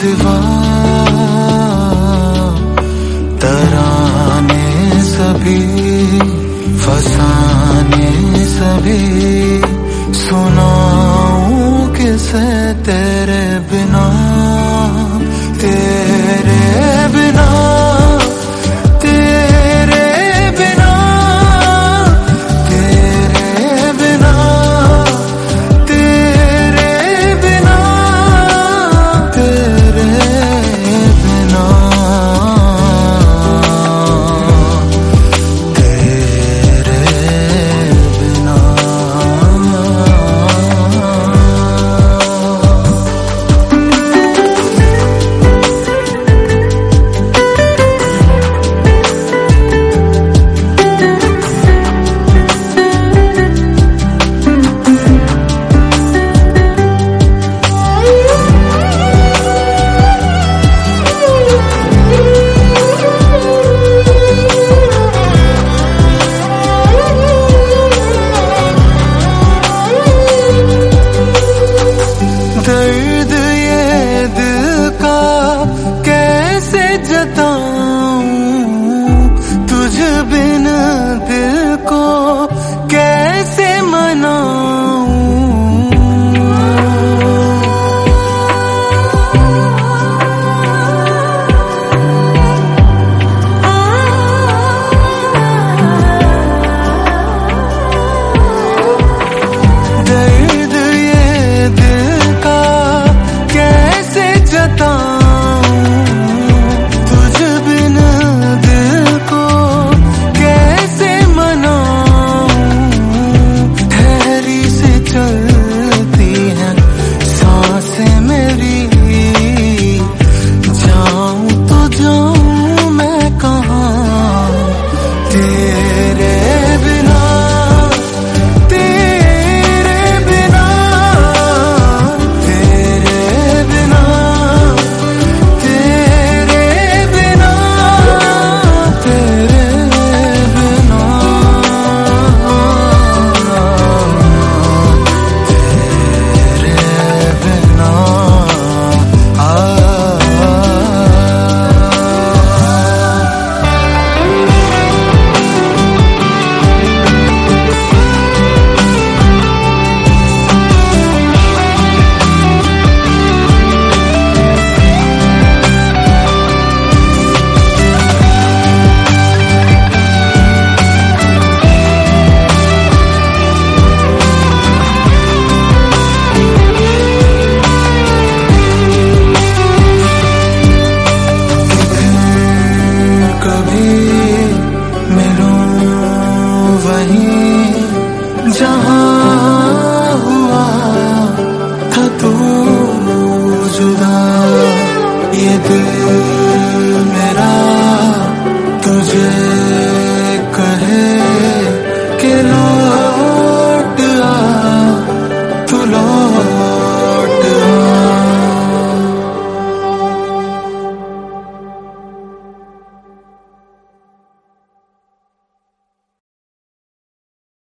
सिवा तराने सभी फसाने सभी सुनाऊं किसे तेरे बिना तेरे बिना तेरे बिना तेरे बिना तेरे बिना तेरे बिना दर्द ये दिल का कैसे जताऊं, तुझ बिन दिल को कैसे मनाऊं। दर्द ये दिल तुझ बिन दिल को कैसे मनाऊं। ठहरी से चलती हैं सांसें मेरी, जाऊं तो जाऊं मैं कहाँ तेरे बिना तेरे बिना तेरे बिना जहाँ हुआ था तू जुदा, ये दिल